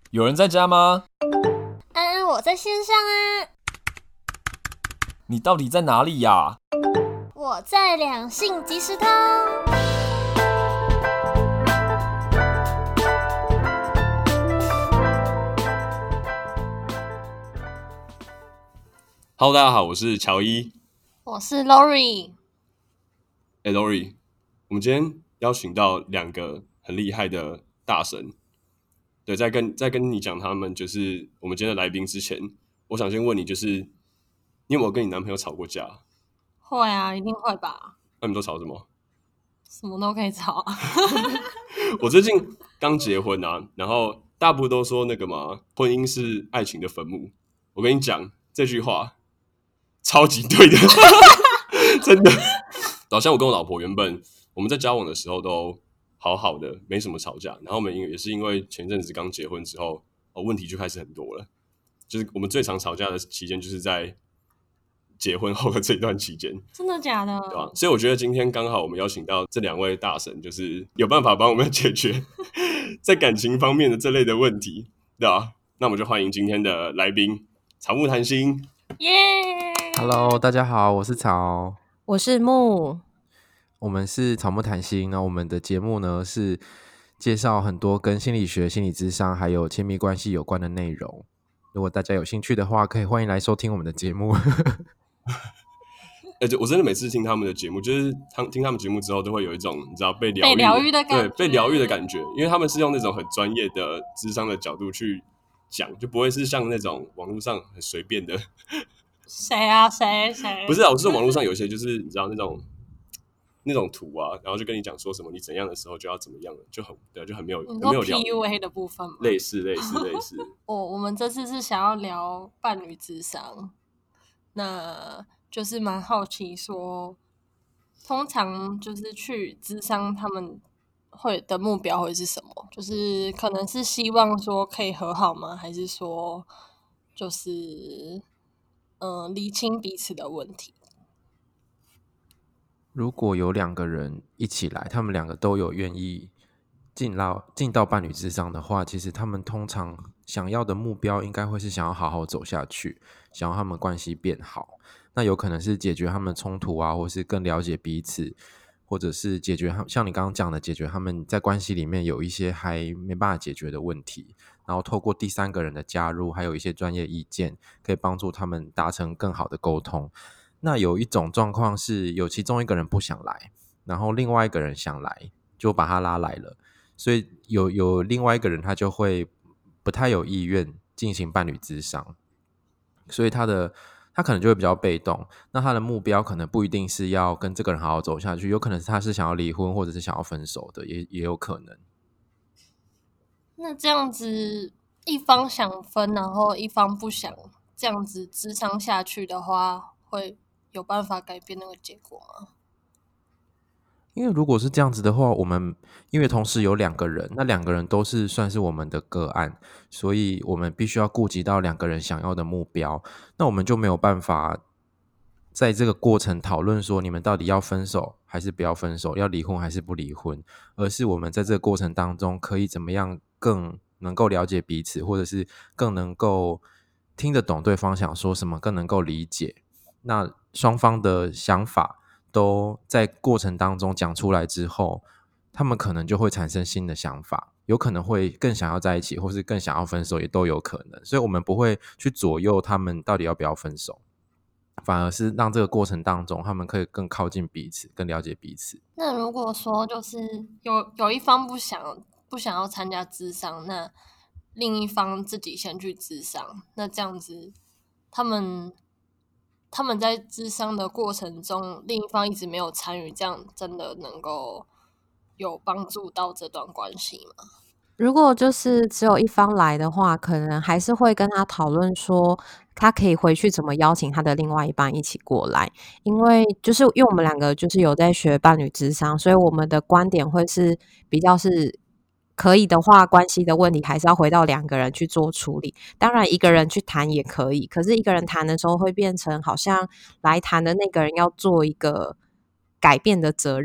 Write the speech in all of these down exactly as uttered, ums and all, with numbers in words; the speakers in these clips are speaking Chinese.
有人在家吗？ 安安，我在线上啊。 你到底在哪里呀？ 我在两性即时通。 Hello， 大家好，我是乔伊。 我是 Lori。 哎、欸、，Lori， 我们今天邀请到两个很厉害的大神。对，在跟在跟你讲他们就是我们今天的来宾之前，我想先问你，就是你有没有跟你男朋友吵过架？ 会啊，一定会吧。 那你们都吵什么？ 什么都可以吵啊。 我最近刚结婚啊，然后大部分都说那个嘛，婚姻是爱情的坟墓。我跟你讲这句话超级对的，真的。好像我跟我老婆原本我们在交往的时候都好好的，没什么吵架，然后我们也是因为前阵子刚结婚之后，哦，问题就开始很多了。就是我们最常吵架的期间，就是在结婚后的这段期间。 真的假的？ 对吧？所以我觉得今天刚好我们邀请到这两位大神，就是有办法帮我们解决在感情方面的这类的问题，对吧？那我们就欢迎今天的来宾草木谈心。 耶、 yeah! Hello， 大家好，我是草， 我是木。 我们是草木谈心。那我们的节目呢是介绍很多跟心理学、心理咨商还有亲密关系有关的内容。如果大家有兴趣的话，可以欢迎来收听我们的节目。 欸、我真的每次听他们的节目，就是听他们节目之后，都会有一种你知道被疗愈、 被疗愈的感觉， 对，被疗愈的感觉，因为他们是用那种很专业的諮商的角度去讲，就不会是像那种网络上很随便的。 谁啊？谁谁？ 不是啊，我是说网络上有一些就是你知道那种那种图啊，然后就跟你讲说什么你怎样的时候就要怎么样了，就很对，就很没有你说很没有疗 P U A 的部分吗？ 类似类似类似。 我我们这次是想要聊伴侣諮商，那就是蛮好奇说，通常就是去諮商，他們會的目標會是什麼？就是可能是希望說可以和好嗎？還是說就是嗯釐清彼此的問題？ 如果有兩個人一起來，他們兩個都有願意進到進到伴侶諮商的話，其實他們通常想要的目標應該會是想要好好走下去，想要他們關係變好。那有可能是解決他們衝突啊，或是更了解彼此，或者是解決像你剛剛講的，解決他們在關係裡面有一些還沒辦法解決的問題，然後透過第三個人的加入，還有一些專業意見，可以幫助他們達成更好的溝通。那有一種狀況是有其中一個人不想來，然後另外一個人想來，就把他拉來了，所以有有另外一個人他就會不太有意願進行伴侶諮商，所以他的他可能就會比較被動，那他的目標可能不一定是要跟這個人好好走下去，有可能他是想要離婚或者是想要分手的，也也有可能。 那這樣子一方想分，然後一方不想這樣子諮商下去的話，會有辦法改變那個結果嗎？ 因為如果是這樣子的話，我們因為同時有兩個人，那兩個人都是算是我們的個案，所以我們必須要顧及到兩個人想要的目標，那我們就沒有辦法在這個過程討論說你們到底要分手還是不要分手，要離婚還是不離婚，而是我們在這個過程當中可以怎麼樣更能夠了解彼此，或者是更能夠聽得懂對方想說什麼，更能夠理解，那雙方的想法都在過程當中講出來之後，他們可能就會產生新的想法，有可能會更想要在一起，或是更想要分手，也都有可能。所以我們不會去左右他們到底要不要分手，反而是讓這個過程當中他們可以更靠近彼此，更了解彼此。 那如果說就是有有一方不想不想要參加諮商，那另一方自己先去諮商，那這樣子他們他們在諮商的過程中，另一方一直沒有參與，這樣真的能夠有幫助到這段關係嗎？ 如果就是只有一方來的話，可能還是會跟他討論說他可以回去怎麼邀請他的另外一半一起過來，因為就是因為我們兩個就是有在學伴侶諮商，所以我們的觀點會是比較是可以的話，關係的問題還是要回到兩個人去做處理。當然一個人去談也可以，可是一個人談的時候會變成好像來談的那個人要做一個改變的責任，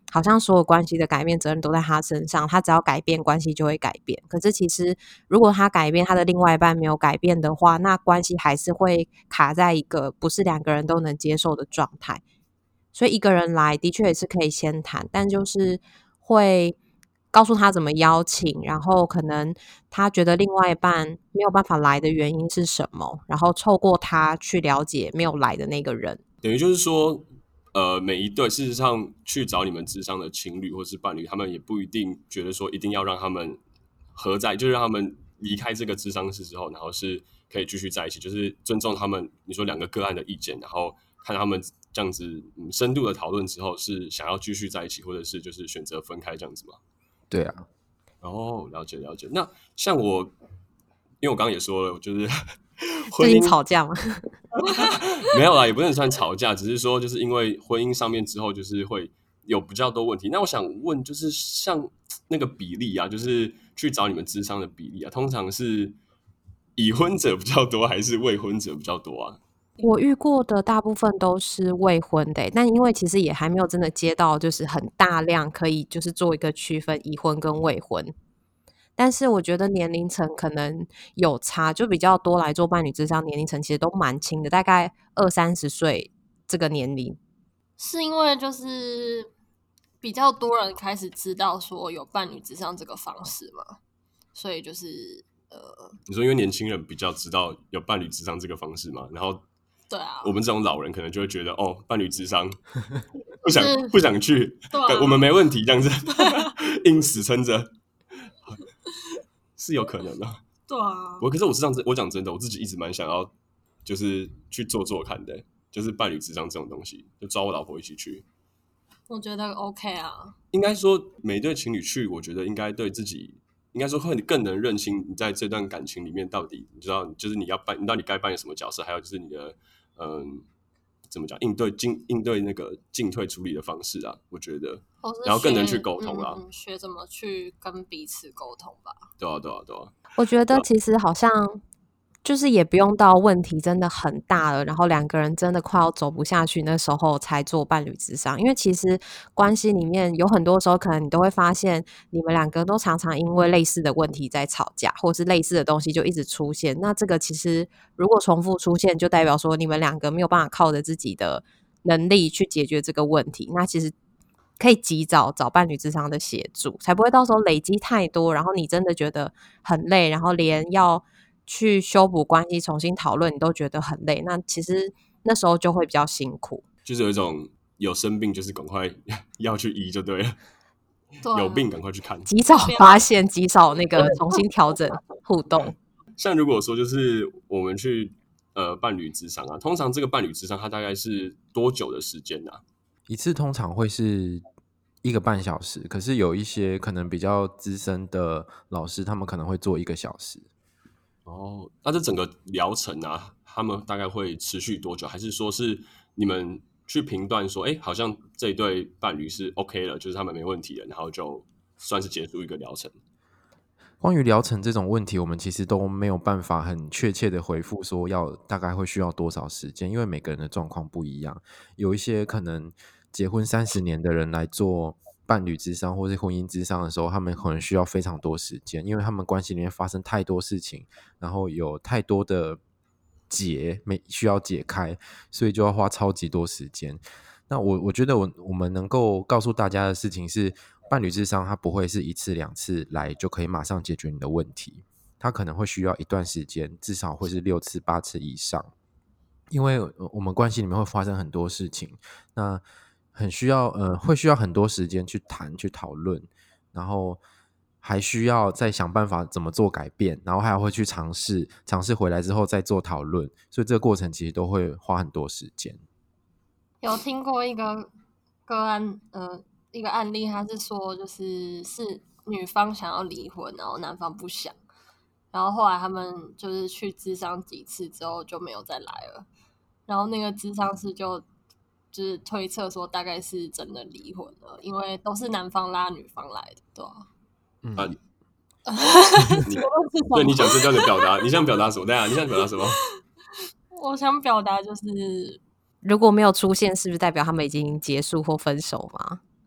好像所有关系的改变责任都在他身上，他只要改变关系就会改变。可是其实如果他改变，他的另外一半没有改变的话，那关系还是会卡在一个不是两个人都能接受的状态。所以一个人来的确也是可以先谈，但就是会告诉他怎么邀请，然后可能他觉得另外一半没有办法来的原因是什么，然后透过他去了解没有来的那个人。 等于就是说，呃，每一对事实上去找你们諮商的情侣或是伴侣，他们也不一定觉得说一定要让他们合在，就是让他们离开这个諮商室之后，然后是可以继续在一起，就是尊重他们你说两个个案的意见，然后看他们这样子、嗯、深度的讨论之后是想要继续在一起，或者是就是选择分开这样子吗？ 对啊。 哦，了解了解。那像我，因为我刚刚也说了，就是最近吵架吗？ 没有啦，也不能算吵架，只是说就是因为婚姻上面之后就是会有比较多问题。那我想问，就是像那个比例啊，就是去找你们諮商的比例啊，通常是已婚者比较多还是未婚者比较多啊？ 我遇过的大部分都是未婚的、欸，但因为其实也还没有真的接到就是很大量可以就是做一个区分已婚跟未婚。但是我觉得年龄层可能有差，就比较多来做伴侣諮商，年龄层其实都蛮轻的，大概二三十岁这个年龄。 是因为就是比较多人开始知道说有伴侣諮商这个方式嘛，所以就是呃， 你说因为年轻人比较知道有伴侣諮商这个方式嘛，然后对啊， 我们这种老人可能就会觉得哦，伴侣諮商不想是不想去， 对啊我们没问题这样子，硬死撑着。是有可能的， 对啊。 我可是我是这样子，我讲真的，我自己一直蛮想要，就是去做做看的，就是伴侣諮商这种东西，就找我老婆一起去。 我觉得 OK 啊。 应该说，每对情侣去，我觉得应该对自己，应该说会更能认清你在这段感情里面到底，你知道，就是你要扮，你到底该扮演什么角色，还有就是你的，嗯，怎么讲，应对进应对那个进退处理的方式啊，我觉得，然后更能去沟通啊、 嗯，学怎么去跟彼此沟通吧。 对啊，对啊，对啊。 我觉得其实好像就是也不用到问题真的很大了，然后两个人真的快要走不下去，那时候才做伴侣諮商。因为其实关系里面有很多时候，可能你都会发现，你们两个都常常因为类似的问题在吵架，或是类似的东西就一直出现。那这个其实如果重复出现，就代表说你们两个没有办法靠着自己的能力去解决这个问题。那其实可以及早找伴侣諮商的协助，才不会到时候累积太多，然后你真的觉得很累，然后连要去修补关系重新讨论你都觉得很累，那其实那时候就会比较辛苦， 就是有一种有生病就是赶快要去医就对了， 对啊， 有病赶快去看。 及早发现，及早那个重新调整互动。 像如果说就是我们去呃伴侣諮商啊，通常这个伴侣諮商它大概是多久的时间啊？ 一次通常会是一个半小时，可是有一些可能比较资深的老师，他们可能会做一个小时。 哦，那这整个疗程啊，他们大概会持续多久？还是说是你们去评断说，哎，好像这一对伴侣是 OK 了，就是他们没问题了，然后就算是结束一个疗程？ 关于疗程这种问题，我们其实都没有办法很确切的回复说要大概会需要多少时间，因为每个人的状况不一样。有一些可能结婚三十年的人来做伴侣諮商或是婚姻諮商的时候，他们可能需要非常多时间，因为他们关系里面发生太多事情，然后有太多的结没需要解开，所以就要花超级多时间。那我我觉得我我们能够告诉大家的事情是，伴侣諮商它不会是一次两次来就可以马上解决你的问题，它可能会需要一段时间，至少会是六次八次以上，因为我们关系里面会发生很多事情，那很需要呃会需要很多时间去谈去讨论，然后还需要再想办法怎么做改变，然后还要会去尝试尝试回来之后再做讨论，所以这个过程其实都会花很多时间。 有听过一个个案，呃，一个案例，他是说，就是是女方想要离婚，然后男方不想，然后后来他们就是去諮商几次之后就没有再来了，然后那个諮商师就就是推测说，大概是真的离婚了，因为都是男方拉女方来的，对吧、啊？ 嗯啊，你对你讲这段的表达，你想表达什么？对啊，你想表达什么？ 我想表达就是如果没有出现，是不是代表他们已经结束或分手吗？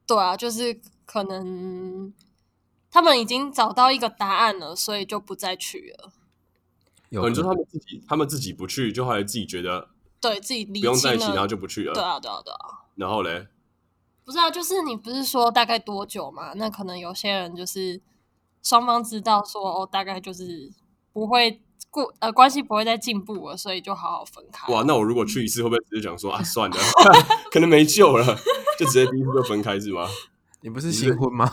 对啊，就是可能他们已经找到一个答案了，所以就不再去了。 有可能就是他们自己，他们自己不去，就后来自己觉得对自己理不用在一起， 清了然后就不去了。 对啊，对啊，对啊。 然后嘞， 不是啊，就是你不是说大概多久嘛？那可能有些人就是双方知道说哦，大概就是不会过呃关系不会再进步了，所以就好好分开。 哇，那我如果去一次，会不会直接讲说啊，算了，可能没救了，就直接第一次就分开是吗？ 你不是新婚吗？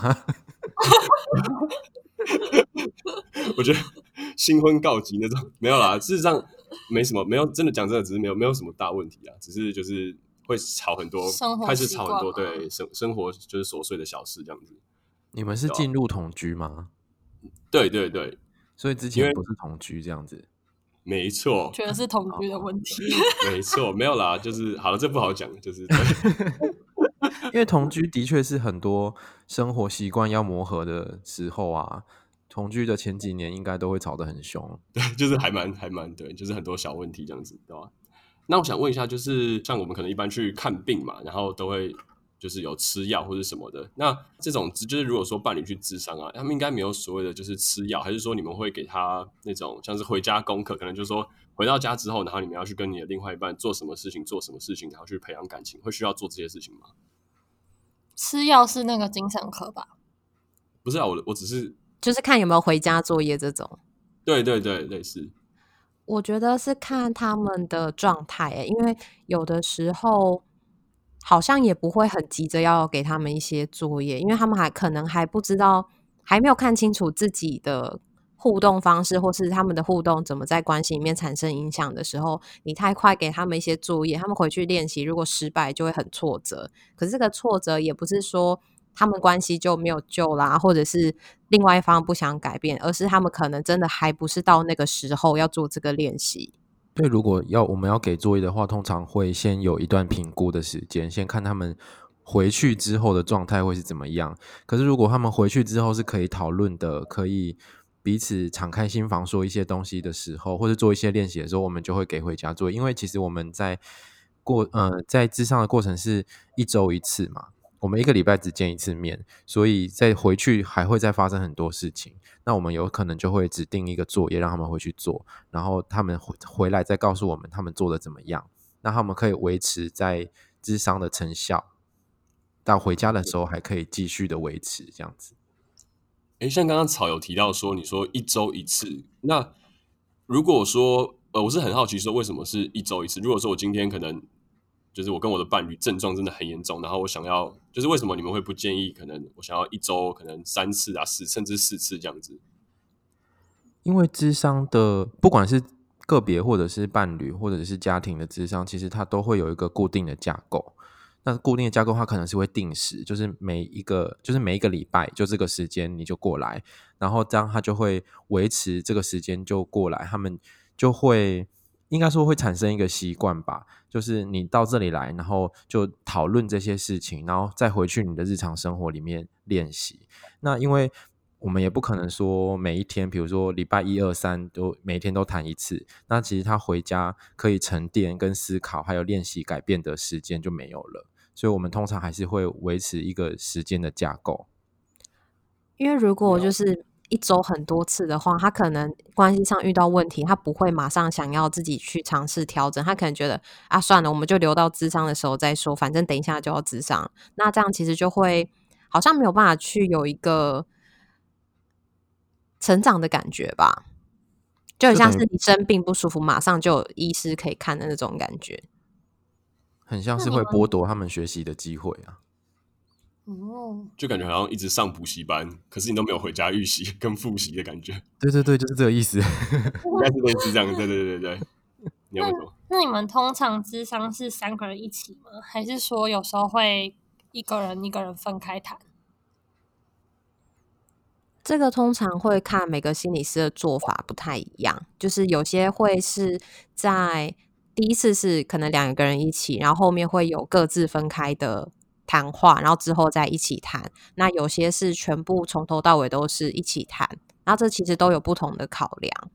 我觉得新婚告急那种没有啦，事实上没什么，没有真的讲真的，只是没有没有什么大问题啊，只是就是会吵很多， 生活开始吵很多， 习惯嘛对生生活就是琐碎的小事这样子。 你们是进入同居吗？ 对对对， 所以之因为前不是同居这样子。 没错， 觉得是同居的问题。 没错，没有啦，就是好了，这不好讲，就是对因为同居的确是很多生活习惯要磨合的时候啊，同居的前几年应该都会吵得很凶。 对，就是还蛮还蛮对，就是很多小问题这样子，对吧？那我想问一下，就是像我们可能一般去看病嘛，然后都会就是有吃药或者什么的。那这种就是如果说伴侣去咨商啊，他们应该没有所谓的就是吃药，还是说你们会给他那种像是回家功课，可能就是说回到家之后，然后你们要去跟你的另外一半做什么事情，做什么事情，然后去培养感情，会需要做这些事情吗？ 吃药是那个精神科吧？ 不是啊，我我只是就是看有没有回家作业这种。 对对对，类似。 我觉得是看他们的状态欸，因为有的时候好像也不会很急着要给他们一些作业，因为他们还可能还不知道，还没有看清楚自己的互动方式，或是他们的互动怎么在关系里面产生影响的时候，你太快给他们一些作业，他们回去练习，如果失败就会很挫折。可是这个挫折也不是说他们关系就没有救啦，或者是另外一方不想改变，而是他们可能真的还不是到那个时候要做这个练习。 所以如果要我们要给作业的话，通常会先有一段评估的时间，先看他们回去之后的状态会是怎么样。可是如果他们回去之后是可以讨论的，可以彼此敞开心房说一些东西的时候，或者做一些练习的时候，我们就会给回家作业。因为其实我们在过呃在諮商的过程是一周一次嘛，我们一个礼拜只见一次面，所以在回去还会再发生很多事情。那我们有可能就会指定一个作业让他们回去做，然后他们回回来再告诉我们他们做的怎么样，那他们可以维持在諮商的成效，到回家的时候还可以继续的维持这样子。 诶，像刚刚草有提到说，你说一周一次，那如果说呃，我是很好奇说为什么是一周一次？如果说我今天可能就是我跟我的伴侣症状真的很严重，然后我想要，就是为什么你们会不建议可能我想要一周可能三次啊，四甚至四次这样子？ 因为諮商的不管是个别或者是伴侣或者是家庭的諮商，其实它都会有一个固定的架构。那固定的架构它可能是会定时，就是每一个就是每一个礼拜就这个时间你就过来，然后这样他就会维持这个时间就过来，他们就会应该说会产生一个习惯吧，就是你到这里来，然后就讨论这些事情，然后再回去你的日常生活里面练习。那因为我们也不可能说每一天比如说礼拜一二三都每一天都谈一次，那其实他回家可以沉淀跟思考还有练习改变的时间就没有了，所以我们通常还是会维持一个时间的架构。 因为如果就是一周很多次的话，他可能关系上遇到问题，他不会马上想要自己去尝试调整，他可能觉得啊算了，我们就留到諮商的时候再说，反正等一下就要諮商。那这样其实就会好像没有办法去有一个成长的感觉吧，就很像是你生病不舒服马上就有医师可以看的那种感觉， 很像是会剥夺他们学习的机会啊。 哦， 就感觉好像一直上补习班，可是你都没有回家预习跟复习的感觉， 对对对，就是这个意思。 应该是类似这样。对对对对对，你要问什么？ 那你们通常諮商是三个人一起吗？还是说有时候会一个人一个人分开谈？ 这个通常会看每个心理师的做法不太一样，就是有些会是在第一次是可能两个人一起，然后后面会有各自分开的谈话，然后之后再一起谈。那有些是全部从头到尾都是一起谈，然后这其实都有不同的考量。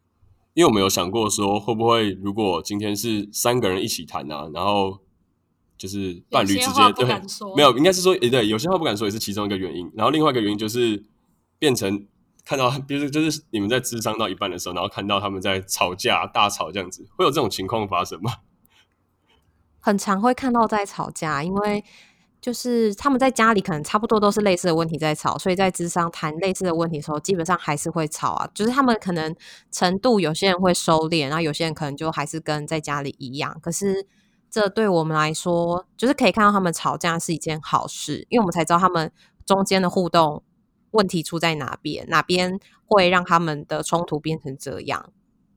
因为我们有想过说，会不会如果今天是三个人一起谈啊，然后就是伴侣之有些话间对不敢说没有，应该是说诶对，有些话不敢说也是其中一个原因。然后另外一个原因就是变成看到，比如就是你们在咨商到一半的时候，然后看到他们在吵架大吵这样子，会有这种情况发生吗？ 很常会看到在吵架，因为就是他们在家里可能差不多都是类似的问题在吵，所以在咨商谈类似的问题的时候，基本上还是会吵啊。就是他们可能程度，有些人会收敛，然后有些人可能就还是跟在家里一样。可是这对我们来说，就是可以看到他们吵架是一件好事，因为我们才知道他们中间的互动问题出在哪边，哪边会让他们的冲突变成这样。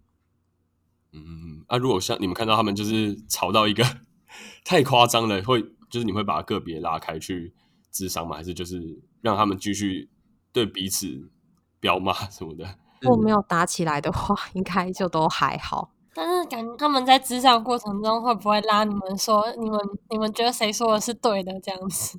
嗯，啊，如果像你们看到他们就是吵到一个太夸张了，会就是你会把他个别拉开去咨商吗？还是就是让他们继续对彼此飙骂什么的？ 如果没有打起来的话，应该就都还好。 但是感觉他们在咨商过程中会不会拉你们说，你们你们觉得谁说的是对的这样子？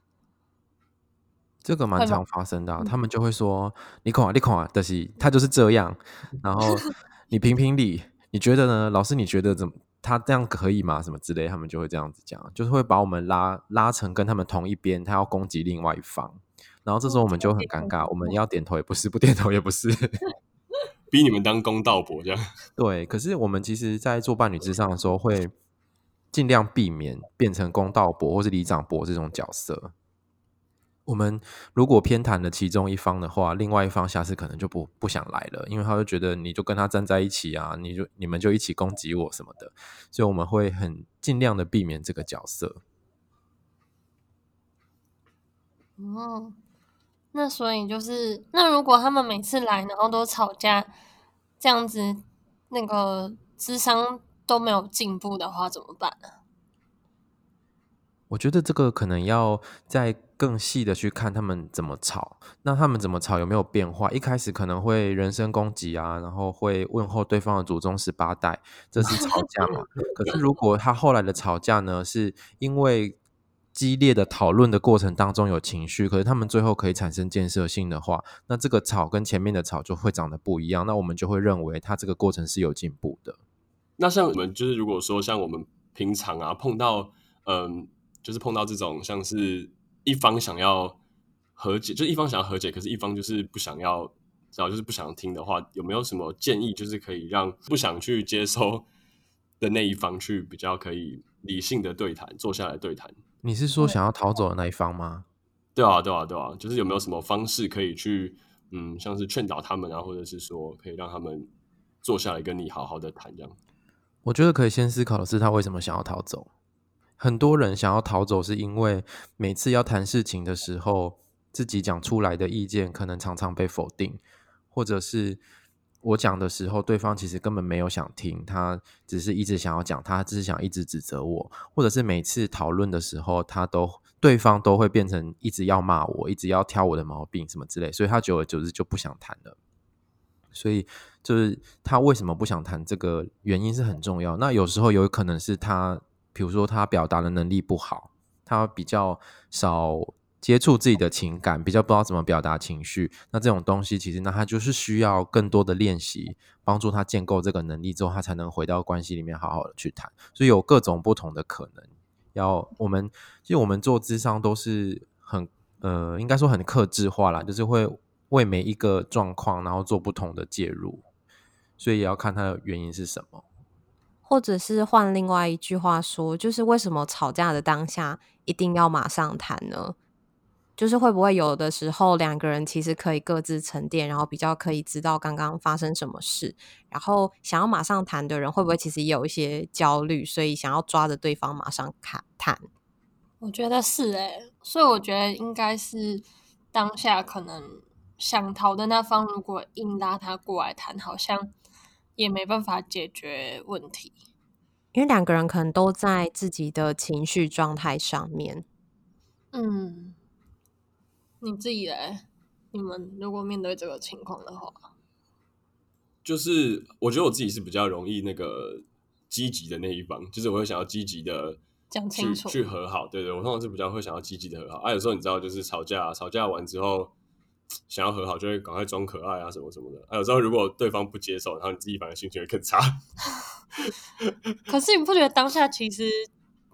这个蛮会吗常发生的、啊，他们就会说：“你看啊，你看啊，但是他就是这样。”然后你评评理，你觉得呢？老师，你觉得怎么？他这样可以吗？什么之类，他们就会这样子讲，就是会把我们拉拉成跟他们同一边，他要攻击另外一方。然后这时候我们就很尴尬，我们要点头也不是，不点头也不是， 逼你们当公道伯这样。 对。可是我们其实，在做伴侣之上的时候，会尽量避免变成公道伯或是里长伯这种角色。我们如果偏袒了其中一方的话，另外一方下次可能就不不想来了，因为他会觉得你就跟他站在一起啊，你就你们就一起攻击我什么的，所以我们会很尽量的避免这个角色。 哦，那所以就是，那如果他们每次来然后都吵架，这样子那个諮商都没有进步的话怎么办呢？ 我觉得这个可能要再更细的去看他们怎么吵，那他们怎么吵有没有变化？一开始可能会人身攻击啊，然后会问候对方的祖宗十八代，这是吵架嘛？可是如果他后来的吵架呢，是因为激烈的讨论的过程当中有情绪，可是他们最后可以产生建设性的话，那这个吵跟前面的吵就会长得不一样，那我们就会认为他这个过程是有进步的。 那像我们就是如果说像我们平常啊碰到嗯。就是碰到这种像是一方想要和解，就是一方想要和解，可是一方就是不想要，然后就是不想听的话，有没有什么建议，就是可以让不想去接收的那一方去比较可以理性的对谈，坐下来对谈？ 你是说想要逃走的那一方吗？ 对啊，对啊，对啊，就是有没有什么方式可以去，嗯，像是劝导他们啊，或者是说可以让他们坐下来跟你好好的谈这样？ 我觉得可以先思考的是他为什么想要逃走。很多人想要逃走是因为每次要谈事情的时候，自己讲出来的意见可能常常被否定，或者是我讲的时候对方其实根本没有想听，他只是一直想要讲，他只是想一直指责我，或者是每次讨论的时候他都对方都会变成一直要骂我，一直要挑我的毛病什么之类，所以他久而久之就不想谈了。所以就是他为什么不想谈，这个原因是很重要。那有时候有可能是他比如说他表达的能力不好，他比较少接触自己的情感，比较不知道怎么表达情绪，那这种东西其实那他就是需要更多的练习，帮助他建构这个能力之后，他才能回到关系里面好好的去谈。所以有各种不同的可能，要我们其实我们做諮商都是很呃，应该说很客制化啦，就是会为每一个状况然后做不同的介入，所以也要看它的原因是什么。 或者是换另外一句话说，就是为什么吵架的当下一定要马上谈呢？就是会不会有的时候两个人其实可以各自沉淀，然后比较可以知道刚刚发生什么事，然后想要马上谈的人会不会其实也有一些焦虑，所以想要抓着对方马上谈？ 我觉得是欸，所以我觉得应该是当下可能想逃的那方如果硬拉他过来谈，好像也没办法解决问题， 因为两个人可能都在自己的情绪状态上面。 嗯，你自己嘞？你们如果面对这个情况的话， 就是我觉得我自己是比较容易那个积极的那一方，就是我会想要积极的去讲清楚去和好，对对，我通常是比较会想要积极的和好。啊，有时候你知道，就是吵架，吵架完之后想要和好，就会赶快装可爱啊什么什么的。啊，有时候如果对方不接受，然后你自己反而心情会更差。 可是你不觉得当下其实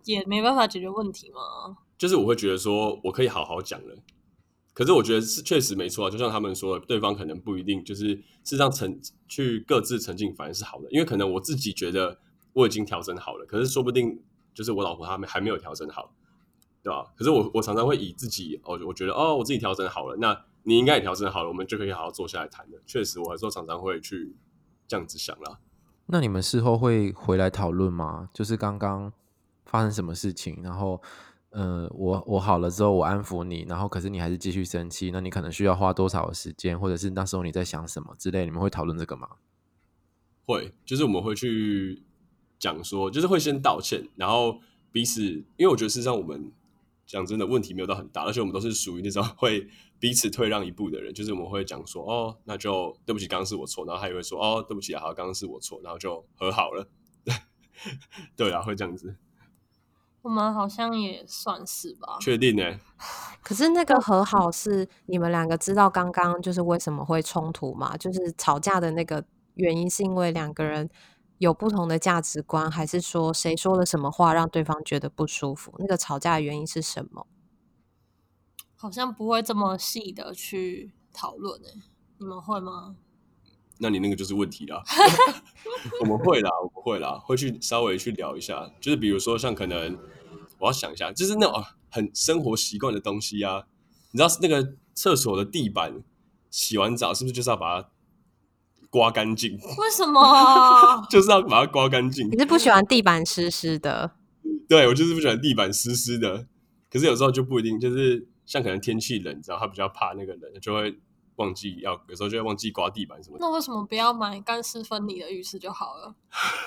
也没办法解决问题吗？ 就是我会觉得说我可以好好讲了，可是我觉得是确实没错啊，就像他们说的，对方可能不一定就是事实上沉去各自沉浸反而是好的，因为可能我自己觉得我已经调整好了，可是说不定就是我老婆他们还没有调整好，对吧？可是我我常常会以自己哦，我觉得哦我自己调整好了，那你应该也调整好了，我们就可以好好坐下来谈了。确实，我有时候常常会去这样子想啦。 那你们事后会回来讨论吗？就是刚刚发生什么事情，然后呃，我我好了之后，我安抚你，然后可是你还是继续生气，那你可能需要花多少的时间，或者是那时候你在想什么之类，你们会讨论这个吗？ 会，就是我们会去讲说，就是会先道歉，然后彼此，因为我觉得事实上我们讲真的问题没有到很大，而且我们都是属于那种会彼此退让一步的人，就是我们会讲说，哦，那就对不起，刚刚是我错，然后他也会说，哦，对不起啊，好，刚刚是我错，然后就和好了。对啊，会这样子。 我们好像也算是吧。 确定呢、欸？ 可是那个和好是你们两个知道刚刚就是为什么会冲突吗？就是吵架的那个原因是因为两个人有不同的价值观，还是说谁说了什么话让对方觉得不舒服？那个吵架的原因是什么？ 好像不会这么细的去讨论诶，你们会吗？ 那你那个就是问题啦。我们会啦，我们会啦，会去稍微去聊一下，就是比如说像可能我要想一下，就是那种、啊、很生活习惯的东西啊。你知道那个厕所的地板洗完澡是不是就是要把它刮干净？ 为什么？ 就是要把它刮干净。 你是不喜欢地板湿湿的？ 对，我就是不喜欢地板湿湿的。可是有时候就不一定，就是像可能天气冷，你知道他比较怕那个冷，就会忘记要，有时候就会忘记刮地板什么的。 那为什么不要买干湿分离的浴室就好了？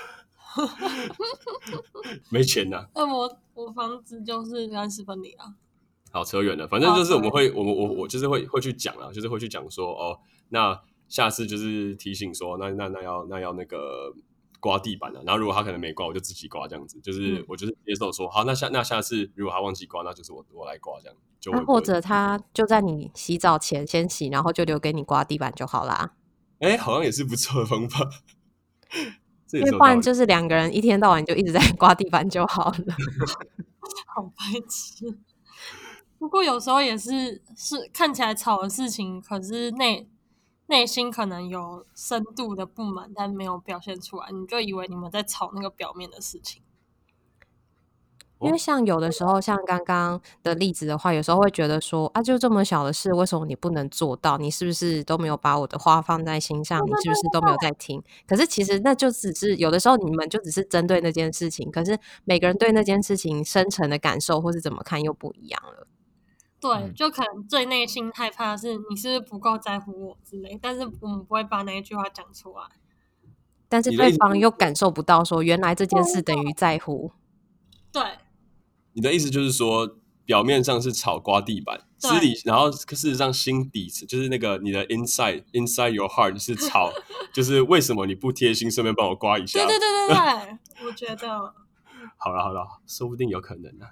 没钱呐、啊。 那我我房子就是干湿分离啊。 好，扯远了，反正就是我们会，我们我我就是会会去讲啦，就是会去讲说，哦，那下次就是提醒说，那那那要那要那个刮地板啊，然后如果他可能没刮，我就自己刮这样子，就是、嗯、我就是接受说，好，那下那下次如果他忘记刮，那就是我我来刮这样。就那、啊、或者他就在你洗澡前先洗，然后就留给你刮地板就好啦。 哎、欸，好像也是不错的方法。 因为不然就是两个人一天到晚就一直在刮地板就好了。 好白痴。不过有时候也是是看起来吵的事情，可是内内心可能有深度的不满，但没有表现出来，你就以为你们在吵那个表面的事情。 因为像有的时候，像刚刚的例子的话，有时候会觉得说啊，就这么小的事，为什么你不能做到？你是不是都没有把我的话放在心上？你是不是都没有在听？可是其实那就只是有的时候你们就只是针对那件事情，可是每个人对那件事情深层的感受或是怎么看又不一样了。 对，就可能最内心害怕的是你是不是不够在乎我之类，但是我们不会把那一句话讲出来。 但是对方又感受不到说原来这件事等于在乎。 对， 你的意思就是说，表面上是吵刮地板，私底然后事实上心底就是那个你的 inside inside your heart 是吵，就是为什么你不贴心，顺便帮我刮一下？ 对对对对对，我觉得。 好了好了，说不定有可能啊。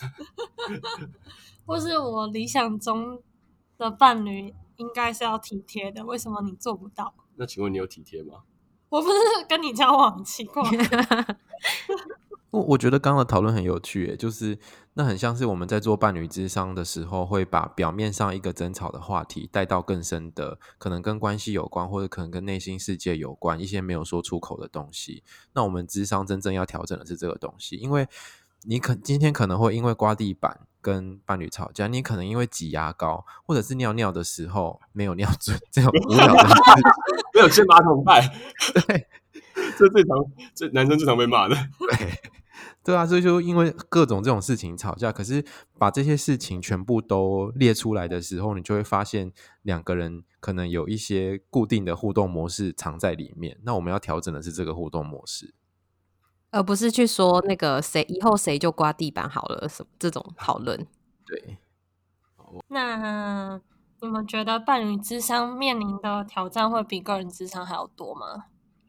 或是我理想中的伴侣应该是要体贴的，为什么你做不到？ 那请问你有体贴吗？ 我不是跟你交往，奇怪。 我我觉得刚刚的讨论很有趣耶，就是那很像是我们在做伴侣諮商的时候，会把表面上一个争吵的话题带到更深的，可能跟关系有关，或者可能跟内心世界有关，一些没有说出口的东西。那我们諮商真正要調整的是這個東西，因為你可今天可能會因為刮地板跟伴侶吵架，你可能因為擠牙膏，或者是尿尿的時候沒有尿準，這種無聊的事沒有掀馬桶蓋， 對， 這最常這男生最常被罵的。 對对啊，所以就因为各种这种事情吵架，可是把这些事情全部都列出来的时候，你就会发现两个人可能有一些固定的互动模式藏在里面。那我们要调整的是这个互动模式， 而不是去说那个谁以后谁就刮地板好了什么这种讨论。 对。 那你们觉得伴侣諮商面临的挑战会比个人諮商还要多吗？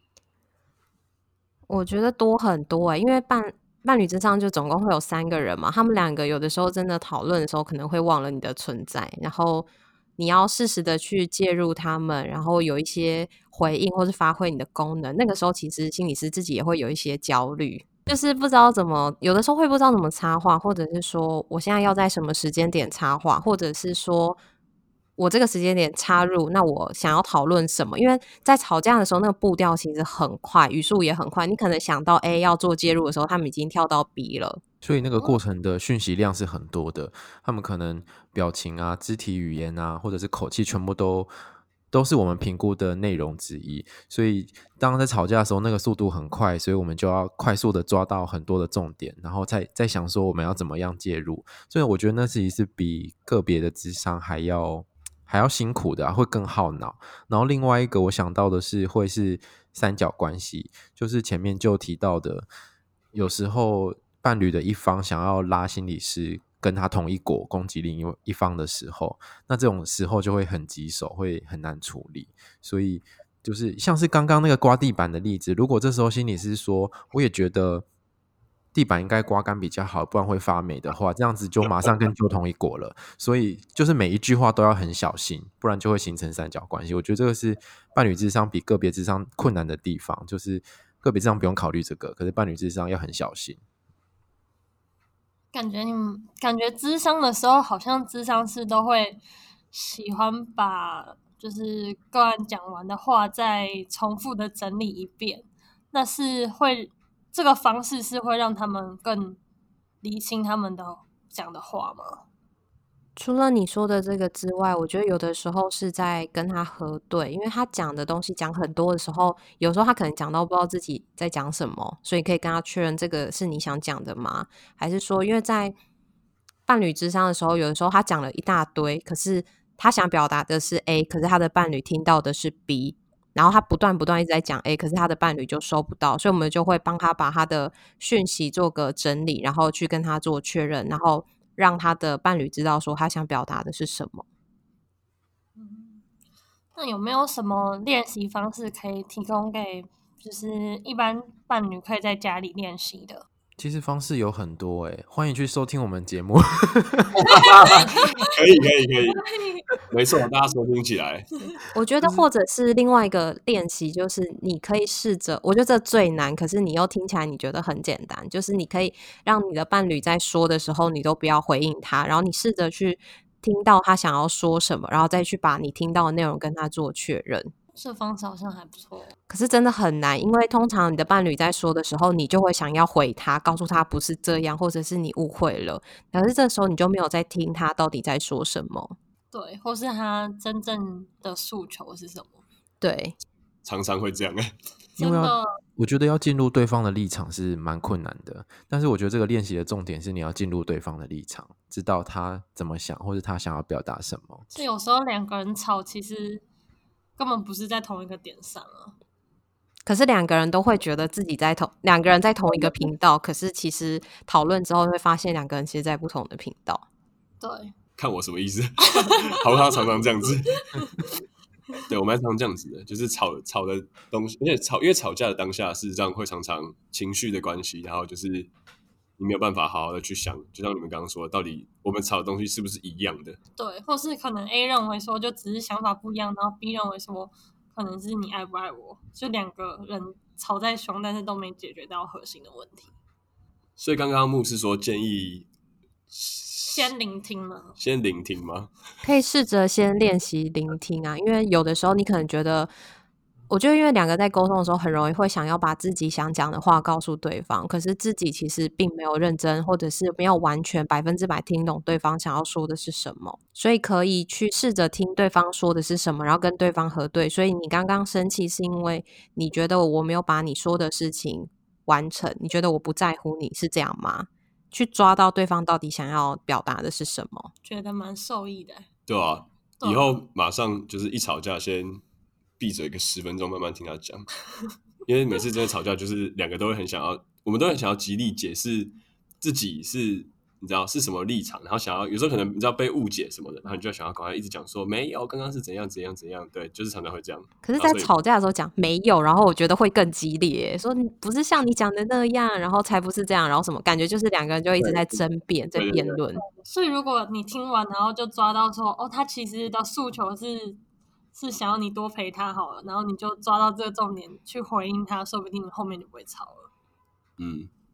我觉得多很多、欸、因为伴伴侣諮商就总共会有三个人嘛，他们两个有的时候真的讨论的时候可能会忘了你的存在，然后你要适时的去介入他们，然后有一些回应或是发挥你的功能，那个时候其实心理师自己也会有一些焦虑。 就是不知道怎么，有的时候会不知道怎么插话，或者是说我现在要在什么时间点插话，或者是说我这个时间点插入，那我想要讨论什么？因为在吵架的时候，那个步调其实很快，语速也很快，你可能想到 A 要做介入的时候，他们已经跳到 B 了。 所以那个过程的讯息量是很多的，他们可能表情啊、肢体语言啊，或者是口气，全部都都是我们评估的内容之一。所以当在吵架的时候，那个速度很快，所以我们就要快速的抓到很多的重点，然后再再想说我们要怎么样介入。所以我觉得那其实是比个别的諮商还要还要辛苦的啊，会更耗脑。然后另外一个我想到的是会是三角关系，就是前面就提到的，有时候伴侣的一方想要拉心理师跟他同一国攻击另一方的时候，那这种时候就会很棘手，会很难处理。所以就是像是刚刚那个刮地板的例子，如果这时候心理师说我也觉得地板应该刮干比较好，不然会发霉的话，这样子就马上跟就同一国了。所以就是每一句话都要很小心，不然就会形成三角关系。我觉得这个是伴侣諮商比个别諮商困难的地方，就是个别諮商不用考虑这个，可是伴侣諮商要很小心。 感觉你们感觉諮商的时候，好像諮商师都会喜欢把就是个案讲完的话再重复的整理一遍，那是会这个方式是会让他们更理清他们的讲的话吗？ 除了你说的这个之外，我觉得有的时候是在跟他核对，因为他讲的东西讲很多的时候，有时候他可能讲到不知道自己在讲什么，所以可以跟他确认这个是你想讲的吗？还是说，因为在伴侣諮商的时候，有的时候他讲了一大堆，可是他想表达的是 A， 可是他的伴侣听到的是 B， 然后他不断不断一直在讲 A， 可是他的伴侣就收不到，所以我们就会帮他把他的讯息做个整理，然后去跟他做确认，然后让他的伴侣知道说他想表达的是什么。 嗯，那有没有什么练习方式可以提供给就是一般伴侣可以在家里练习的？ 其实方式有很多诶、欸，欢迎去收听我们节目。 可以可以可以，没错，大家收听起来。 我觉得或者是另外一个练习，就是你可以试着，我觉得这最难，可是你又听起来你觉得很简单，就是你可以让你的伴侣在说的时候，你都不要回应他，然后你试着去听到他想要说什么，然后再去把你听到的内容跟他做确认。 这方式好像还不错， 可是真的很难，因为通常你的伴侣在说的时候，你就会想要回他，告诉他不是这样，或者是你误会了，可是这时候你就没有在听他到底在说什么。 对，或是他真正的诉求是什么？ 对， 常常会这样。 因为要真的， 我觉得要进入对方的立场是蛮困难的，但是我觉得这个练习的重点是你要进入对方的立场，知道他怎么想，或者他想要表达什么。 是有时候两个人吵，其实根本不是在同一个点上啊。 可是两个人都会觉得自己在同两个人在同一个频道，可是其实讨论之后会发现两个人其实在不同的频道。 对， 看我什么意思？好像常常这样子。对，我们还常常这样子的，就是吵吵的东西，而且吵，因为吵架的当下，事实上会常常情绪的关系，然后就是你没有办法好好的去想，就像你们刚刚说的，到底我们吵的东西是不是一样的？ 对，或是可能 A 认为说就只是想法不一样，然后 B 认为说可能是你爱不爱我，就两个人吵在凶，但是都没解决到核心的问题。 所以刚刚牧师说建议先聆听嘛， 先聆听吗？ 可以试着先练习聆听啊，因为有的时候你可能觉得，我觉得因为两个在沟通的时候，很容易会想要把自己想讲的话告诉对方，可是自己其实并没有认真，或者是没有完全百分之百听懂对方想要说的是什么，所以可以去试着听对方说的是什么，然后跟对方核对。所以你刚刚生气是因为你觉得我没有把你说的事情完成，你觉得我不在乎你，是这样吗？去抓到对方到底想要表达的是什么。 觉得蛮受益的。 对啊， 对啊以后马上就是一吵架，先闭嘴个十分钟，慢慢听他讲。因为每次真的吵架，就是两个都会很想要，我们都很想要极力解释自己是。你知道是什么立场，然后想要有时候可能你知道被误解什么的，然后你就想要赶快一直讲说没有，刚刚是怎样怎样怎样，对，就是常常会这样。 可是，在吵架的时候讲没有，然后我觉得会更激烈，说你不是像你讲的那样，然后才不是这样，然后什么感觉就是两个人就一直在争辩，在辩论。 所以如果你听完，然后就抓到说，哦，他其实的诉求是是想要你多陪他好了，然后你就抓到这个重点去回应他，说不定后面就不会吵了。 嗯，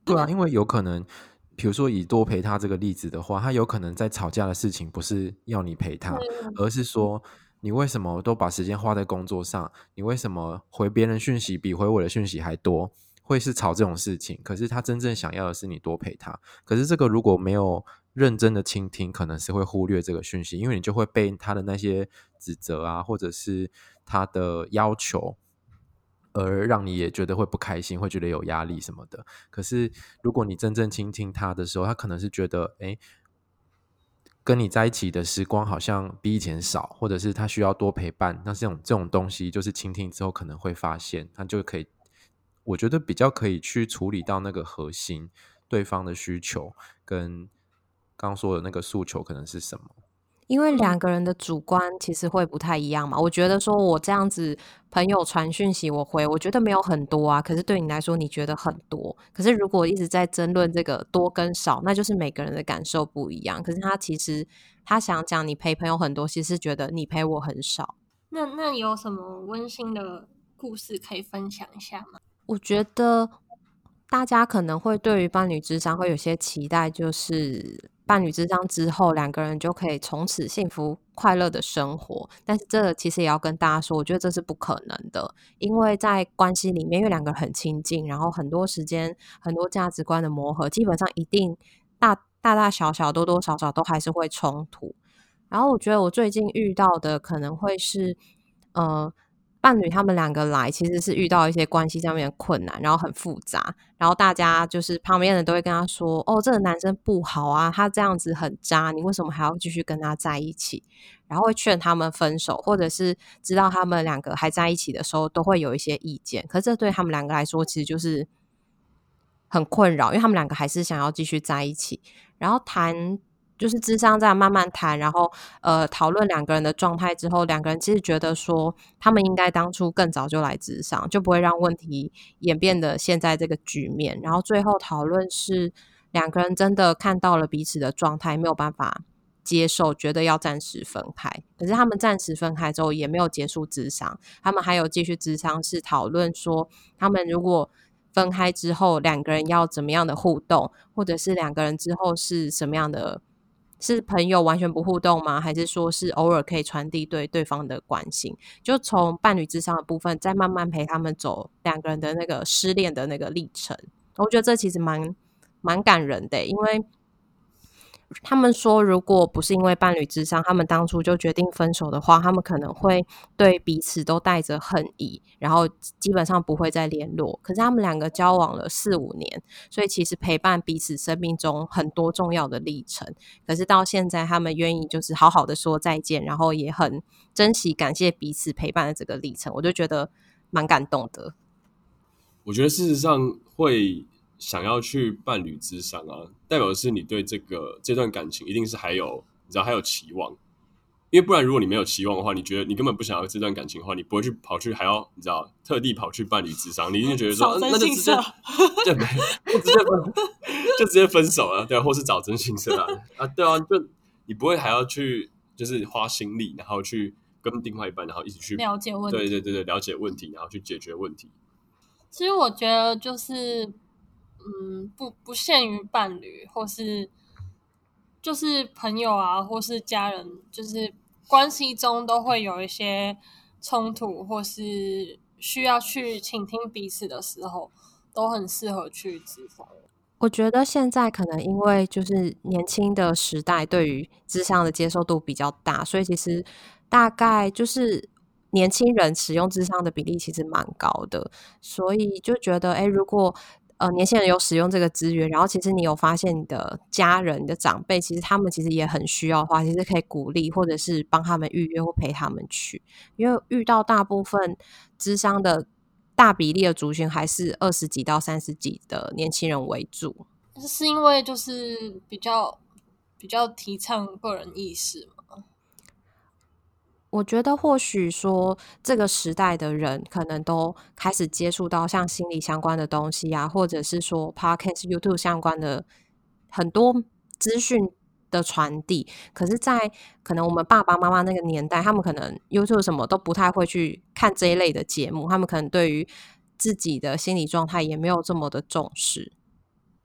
对啊，因为有可能，比如说以多陪他这个例子的话，他有可能在吵架的事情不是要你陪他，而是说你为什么都把时间花在工作上，你为什么回别人讯息比回我的讯息还多，会是吵这种事情。可是他真正想要的是你多陪他，可是这个如果没有认真的倾听，可能是会忽略这个讯息，因为你就会被他的那些指责啊，或者是他的要求而让你也觉得会不开心，会觉得有压力什么的。可是如果你真正倾听他的时候，他可能是觉得诶跟你在一起的时光好像比以前少，或者是他需要多陪伴，那这种这种东西就是倾听之后可能会发现，他就可以，我觉得比较可以去处理到那个核心对方的需求跟刚刚说的那个诉求可能是什么。 因为两个人的主观其实会不太一样嘛。我觉得说我这样子朋友传讯息我回，我觉得没有很多啊，可是对你来说你觉得很多。可是如果一直在争论这个多跟少，那就是每个人的感受不一样。可是他其实他想讲你陪朋友很多，其实是觉得你陪我很少。 那那有什么温馨的故事可以分享一下吗？ 我觉得大家可能会对于伴侣咨商会有些期待，就是伴侣咨商之后两个人就可以从此幸福快乐的生活，但是这个其实也要跟大家说，我觉得这是不可能的。因为在关系里面，因为两个人很亲近，然后很多时间很多价值观的磨合，基本上一定大大大小小多多少少都还是会冲突。然后我觉得我最近遇到的可能会是呃伴侣他们两个来其实是遇到一些关系上面的困难，然后很复杂，然后大家就是旁边的人都会跟他说，哦，这个男生不好啊，他这样子很渣，你为什么还要继续跟他在一起，然后会劝他们分手，或者是知道他们两个还在一起的时候都会有一些意见，可是这对他们两个来说其实就是很困扰，因为他们两个还是想要继续在一起，然后谈就是諮商这样慢慢谈，然后呃讨论两个人的状态之后，两个人其实觉得说他们应该当初更早就来諮商，就不会让问题演变得现在这个局面。然后最后讨论是两个人真的看到了彼此的状态，没有办法接受，觉得要暂时分开。可是他们暂时分开之后也没有结束諮商，他们还有继续諮商，是讨论说他们如果分开之后两个人要怎么样的互动，或者是两个人之后是什么样的，是朋友完全不互动吗？还是说是偶尔可以传递对对方的关心？就从伴侣諮商的部分再慢慢陪他们走两个人的那个失恋的那个历程。我觉得这其实蛮蛮感人的，因为他们说如果不是因为伴侣諮商他们当初就决定分手的话，他们可能会对彼此都带着恨意，然后基本上不会再联络。可是他们两个交往了四五年，所以其实陪伴彼此生命中很多重要的历程，可是到现在他们愿意就是好好的说再见，然后也很珍惜感谢彼此陪伴的这个历程，我就觉得蛮感动的。 我觉得事实上会想要去伴侣諮商啊，代表的是你对这个这段感情一定是还有你知道还有期望，因为不然如果你没有期望的话，你觉得你根本不想要这段感情的话，你不会去跑去还要你知道特地跑去伴侣諮商，你一定觉得说、啊、那就直接就没就直接分就直接分手了，对、啊，或是找真心社啊啊，对啊，就你不会还要去就是花心力，然后去跟另外一半，然后一起去了解问题， 对对对对，了解问题，然后去解决问题。 其实我觉得就是嗯，不不限于伴侣，或是就是朋友啊，或是家人，就是关系中都会有一些冲突，或是需要去倾听彼此的时候，都很适合去諮商。 我觉得现在可能因为就是年轻的时代对于諮商的接受度比较大，所以其实大概就是年轻人使用諮商的比例其实蛮高的，所以就觉得诶，如果呃年轻人有使用这个资源，然后其实你有发现你的家人你的长辈其实他们其实也很需要的话，其实可以鼓励或者是帮他们预约或陪他们去，因为遇到大部分諮商的大比例的族群还是二十几到三十几的年轻人为主。 是因为就是比较比较提倡个人意识吗？ 我觉得或许说这个时代的人可能都开始接触到像心理相关的东西啊，或者是说 Podcast、YouTube 相关的很多资讯的传递，可是在可能我们爸爸妈妈那个年代，他们可能 YouTube 什么都不太会去看这一类的节目，他们可能对于自己的心理状态也没有这么的重视。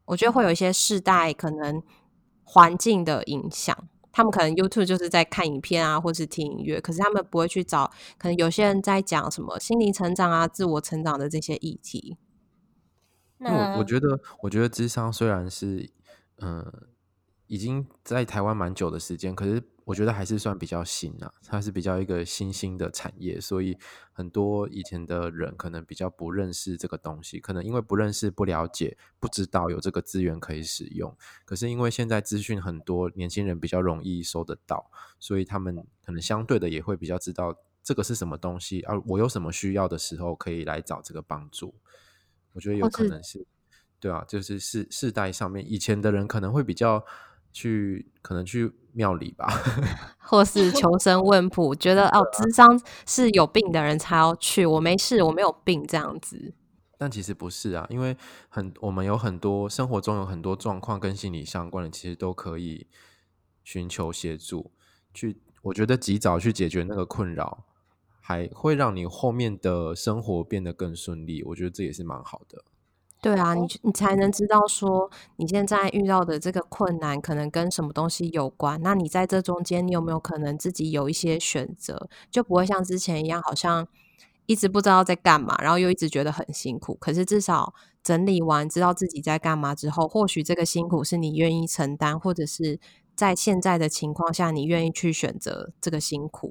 我觉得会有一些世代可能环境的影响。他们可能 YouTube 就是在看影片啊，或是听音乐，可是他们不会去找可能有些人在讲什么心灵成长啊、自我成长的这些议题。 因为我我觉得，我觉得諮商虽然是嗯、呃、已经在台湾蛮久的时间，可是我觉得还是算比较新啊，它是比较一个新兴的产业，所以很多以前的人可能比较不认识这个东西，可能因为不认识、不了解、不知道有这个资源可以使用。可是因为现在资讯很多，年轻人比较容易收得到，所以他们可能相对的也会比较知道这个是什么东西啊，我有什么需要的时候可以来找这个帮助。我觉得有可能是，对啊，就是世世代上面，以前的人可能会比较去，可能去庙里吧， 或是求神问卜，觉得哦，諮商是有病的人才要去，我没事，我没有病这样子。 但其实不是啊，因为很我们有很多生活中有很多状况跟心理相关的，其实都可以寻求协助，去我觉得及早去解决那个困扰，还会让你后面的生活变得更顺利，我觉得这也是蛮好的。 对啊，你你才能知道说你现在遇到的这个困难可能跟什么东西有关，那你在这中间你有没有可能自己有一些选择，就不会像之前一样好像一直不知道在干嘛，然后又一直觉得很辛苦。可是至少整理完知道自己在干嘛之后，或许这个辛苦是你愿意承担，或者是在现在的情况下你愿意去选择这个辛苦。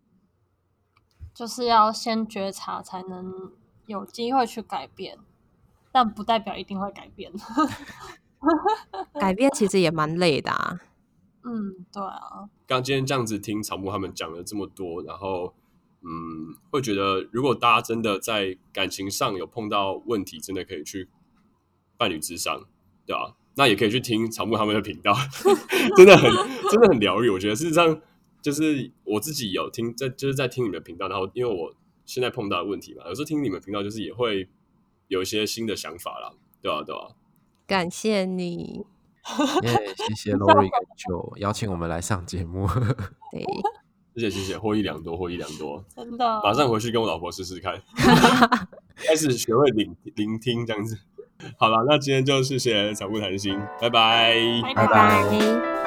就是要先觉察才能有机会去改变，但不代表一定会改变。 改变其实也蛮累的啊。 嗯，对啊。 刚今天这样子听草木他们讲了这么多，然后嗯，会觉得如果大家真的在感情上有碰到问题，真的可以去伴侣諮商，对吧、啊？那也可以去听草木他们的频道，真的很真的很疗愈。我觉得事实上就是我自己有听，在就是在听你们的频道，然后因为我现在碰到的问题嘛，有时候听你们频道就是也会有一些新的想法啦，对吧、啊？对吧、啊？ 感谢你， 耶、yeah, 谢谢 Lori 跟 Joe 邀请我们来上节目。 对， 谢谢谢谢，获益良多，获益良多， 真的， 马上回去跟我老婆试试看，开始学会聆聆听这样子。好了，那今天就谢谢草木谈心，拜拜， 拜拜拜。